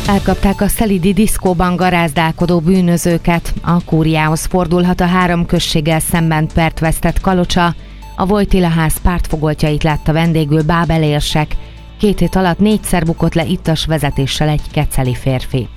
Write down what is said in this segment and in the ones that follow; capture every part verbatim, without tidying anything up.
Elkapták a szelídi diszkóban garázdálkodó bűnözőket. A kúriához fordulhat a három községgel szemben pert vesztett Kalocsa. A Wojtyla-ház pártfogoltjait látta vendégül Bábel érsek. Két hét alatt négyszer bukott le ittas vezetéssel egy keceli férfi.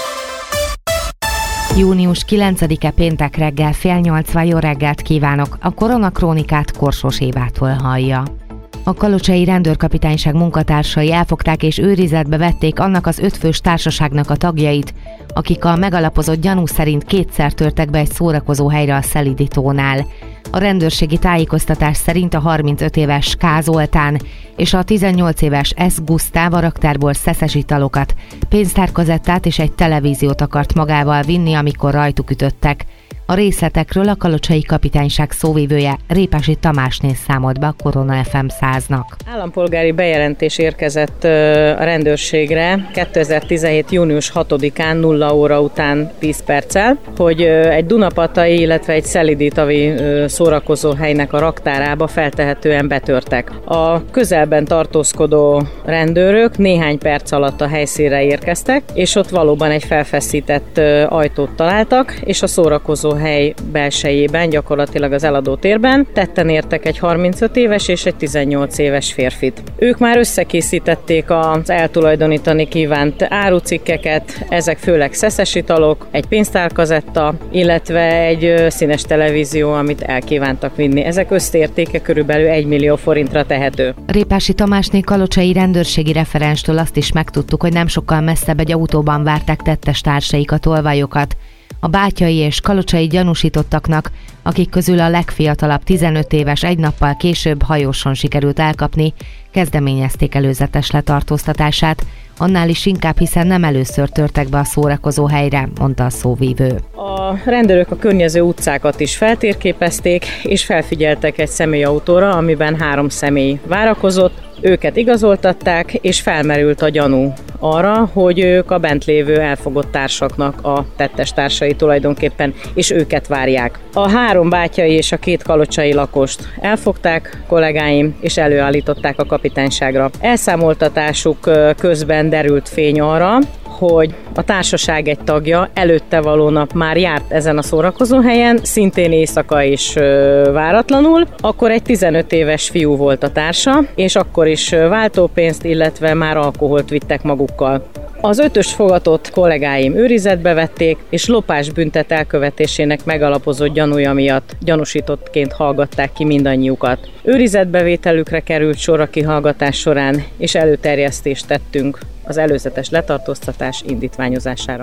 június kilencedike péntek reggel fél nyolcvan, jó reggelt kívánok! A Koronakrónikát Korsós Évától hallja. A kalocsai rendőrkapitányság munkatársai elfogták és őrizetbe vették annak az ötfős társaságnak a tagjait, akik a megalapozott gyanú szerint kétszer törtek be egy szórakozó helyre a Szelídi tónál. A rendőrségi tájékoztatás szerint a harmincöt éves K. Zoltán és a tizennyolc éves S. Gusztáv a raktárból szeszes italokat, pénztárkazettát és egy televíziót akart magával vinni, amikor rajtuk ütöttek. A részletekről a kalocsai kapitányság szóvivője Répási Tamásné számolt be a Korona ef em száznak. Állampolgári bejelentés érkezett a rendőrségre kétezer-tizenhét. június hatodikán nulla óra után tíz perccel, hogy egy dunapatai, illetve egy szelídi-tavi szórakozó helynek a raktárába feltehetően betörtek. A közelben tartózkodó rendőrök néhány perc alatt a helyszínre érkeztek, és ott valóban egy felfeszített ajtót találtak, és a szórakozó hely belsejében, gyakorlatilag az eladó térben tetten értek egy harmincöt éves és egy tizennyolc éves férfit. Ők már összekészítették az eltulajdonítani kívánt árucikkeket, ezek főleg szeszes italok, egy pénztárkazetta, illetve egy színes televízió, amit elkívántak vinni. Ezek összértéke körülbelül egy millió forintra tehető. Répási Tamásné kalocsai rendőrségi referenstől azt is megtudtuk, hogy nem sokkal messzebb egy autóban várták tettes társaik a tolvajokat. A bátyai és kalocsai gyanúsítottaknak, akik közül a legfiatalabb tizenöt éves egy nappal később hajóson sikerült elkapni, kezdeményezték előzetes letartóztatását, annál is inkább, hiszen nem először törtek be a szórakozó helyre, mondta a szóvívő. A rendőrök a környező utcákat is feltérképezték, és felfigyeltek egy személyautóra, amiben három személy várakozott. Őket igazoltatták, és felmerült a gyanú arra, hogy ők a bent lévő elfogott társaknak a tettes társai tulajdonképpen, és őket várják. A három bátyai és a két kalocsai lakost elfogták kollégáim, és előállították a kapitányságra. Elszámoltatásuk közben derült fény arra, hogy a társaság egy tagja előtte való nap már járt ezen a szórakozóhelyen, szintén éjszaka is váratlanul, akkor egy tizenöt éves fiú volt a társa, és akkor is váltópénzt, illetve már alkoholt vittek magukkal. Az ötös fogatott kollégáim őrizetbe vették, és lopásbüntet elkövetésének megalapozott gyanúja miatt gyanúsítottként hallgatták ki mindannyiukat. Őrizetbevételükre került sor a kihallgatás során, és előterjesztést tettünk az előzetes letartóztatás indítványozására.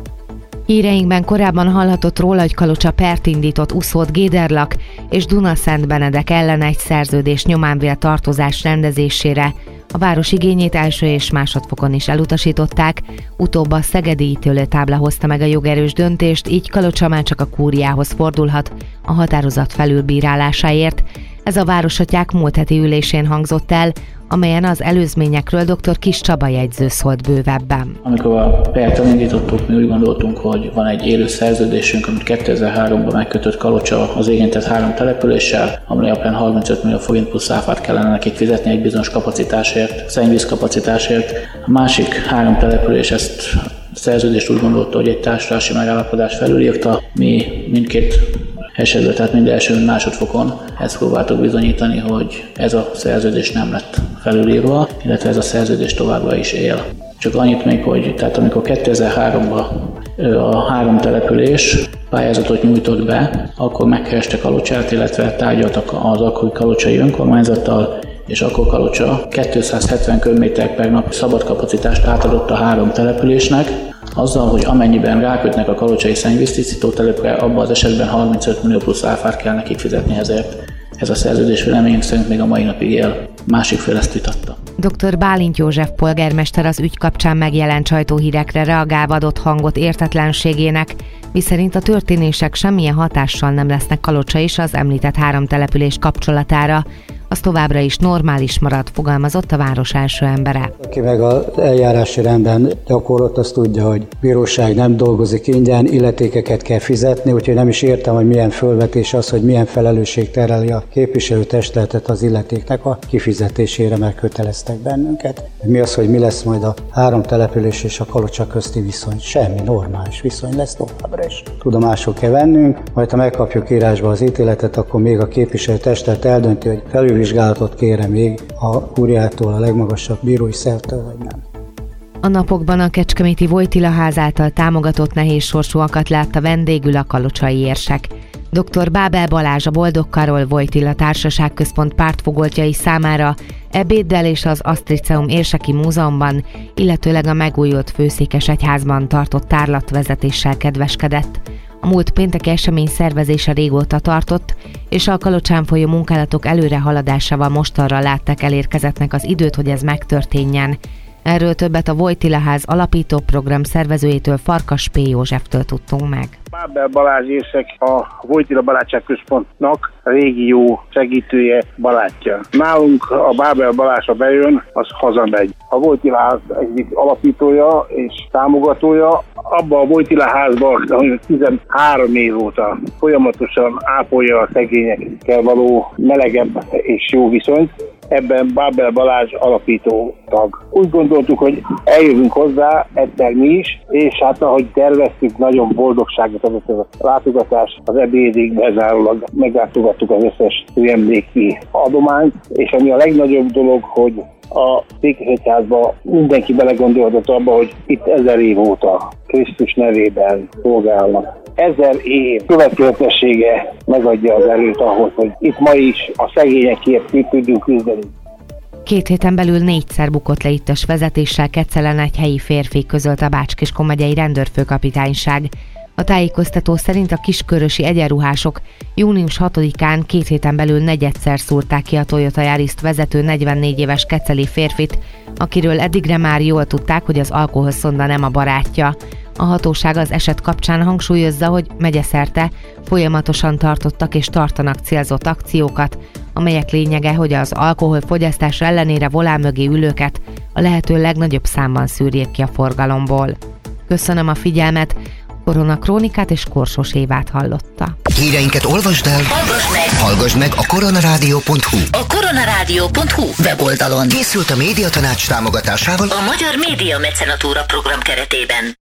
Híreinkben korábban hallhatott róla, hogy Kalocsa pert indított Uszód Géderlak és Dunaszent Benedek ellen egy szerződés nyomán vélt tartozás rendezésére. A város igényét első és másodfokon is elutasították, utóbb a szegedi ítélőtábla hozta meg a jogerős döntést, így Kalocsa már csak a kúriához fordulhat a határozat felülbírálásáért. Ez a városatyák múlt heti ülésén hangzott el, amelyen az előzményekről dr. Kis Csaba jegyző szólt bővebben. Amikor a pert elindítottuk, mi úgy gondoltunk, hogy van egy élő szerződésünk, amit kétezer-háromban megkötött Kalocsa az érintett három településsel, amely alapján harmincöt millió forint plusz áfát kellene nekik fizetni egy bizonyos kapacitásért, szennyvíz kapacitásért. A másik három település ezt a szerződést úgy gondolta, hogy egy társulási megállapodás felülírta. Mi mindkét esetben, tehát mind első, mind másodfokon ezt próbáltuk bizonyítani, hogy ez a szerződés nem lett felülírva, illetve ez a szerződés továbbra is él. Csak annyit még, hogy tehát amikor kétezer-háromban a három település pályázatot nyújtott be, akkor megkerestek Kalocsát, illetve tárgyaltak az akkori kalocsai önkormányzattal, és akkor Kalocsa kétszázhetven köbméter per nap szabad kapacitást átadott a három településnek, azzal, hogy amennyiben rákötnek a kalocsai szennyvíztisztító telepre, abban az esetben harmincöt millió plusz áfát kell nekik fizetni ezért. Ez a szerződés véleményünk szerint még a mai napig él. Másik fél ezt vitatta. doktor Bálint József polgármester az ügy kapcsán megjelent sajtóhírekre reagálva adott hangot értetlenségének, miszerint a történések semmilyen hatással nem lesznek Kalocsa és az említett három település kapcsolatára. az továbbra is normális marad, fogalmazott a város első embere. Aki meg az eljárási renden gyakorlott, azt tudja, hogy bíróság nem dolgozik ingyen, illetékeket kell fizetni, úgyhogy nem is értem, hogy milyen fölvetés az, hogy milyen felelősség tereli a képviselőtestületet az illetéknek a kifizetésére, mert köteleztek bennünket. Mi az, hogy mi lesz majd a három település és a Kalocsa közti viszony? Semmi, normális viszony lesz továbbra is. Tudomásul kell vennünk, majd ha megkapjuk írásba az ítéletet, akkor még a képviselőtestület eldönti, hogy felülvizsgálatot kére még a kúriától, a legmagasabb bírói szervtől, vagy nem. A napokban a kecskeméti Wojtyla ház által támogatott nehéz sorsúakat látta vendégül a kalocsai érsek. doktor Bábel Balázs, a Boldog Karol Wojtyla Társaságközpont pártfogoltjai számára ebéddel és az Asztriceum érseki múzeumban, illetőleg a megújult Főszékesegyházban tartott tárlatvezetéssel kedveskedett. A múlt pénteki esemény szervezése régóta tartott, és a Kalocsán folyó munkálatok előrehaladásával mostanra látták elérkezettnek az időt, hogy ez megtörténjen. Erről többet a Wojtyla ház alapító program szervezőjétől, Farkas P. Józseftől tudtunk meg. Bábel Balázs érsek a Wojtyla Barátságközpontnak régi jó segítője, barátja. Nálunk a Bábel Balázs, ha bejön, az hazamegy. A Wojtyla ház egyik alapítója és támogatója. Abba a Wojtyla házban tizenhárom év óta folyamatosan ápolja a szegényekkel való melegebb és jó viszonyt. Ebben Bábel Balázs alapító tag. Úgy gondoltuk, hogy eljövünk hozzá, egyszer mi is, és hát ahogy terveztük, nagyon boldogságot adott ez a látogatás. Az ebédig bezárólag meglátogattuk az összes emléki adományt, és ami a legnagyobb dolog, hogy a Székesegyházban mindenki belegondolhatott abba, hogy itt ezer év óta Krisztus nevében szolgálnak. Ezer év következetessége megadja az erőt ahhoz, hogy itt ma is a szegényekért ki tudjunk küzdeni. Két héten belül négyszer bukott le ittes vezetéssel Kecelen egy helyi férfi, közölt a Bács-Kiskun megyei rendőrfőkapitányság. A tájékoztató szerint a kiskörösi egyenruhások június hatodikán két héten belül negyedszer szúrták ki a Toyota Yariszt vezető negyvennégy éves keceli férfit, akiről eddigre már jól tudták, hogy az alkoholszonda nem a barátja. A hatóság az eset kapcsán hangsúlyozza, hogy megyeszerte folyamatosan tartottak és tartanak célzott akciókat, amelyek lényege, hogy az alkoholfogyasztás ellenére volán mögé ülőket a lehető legnagyobb számban szűrjék ki a forgalomból. Köszönöm a figyelmet! Korona Krónikát és Korsos Évát hallotta. Híreinket olvasd el, hallgass meg, hallgass meg a koronarádió pont hu. A koronarádió pont hu weboldalon Készült a Médiatanács támogatásával a Magyar Média Mecenatúra program keretében.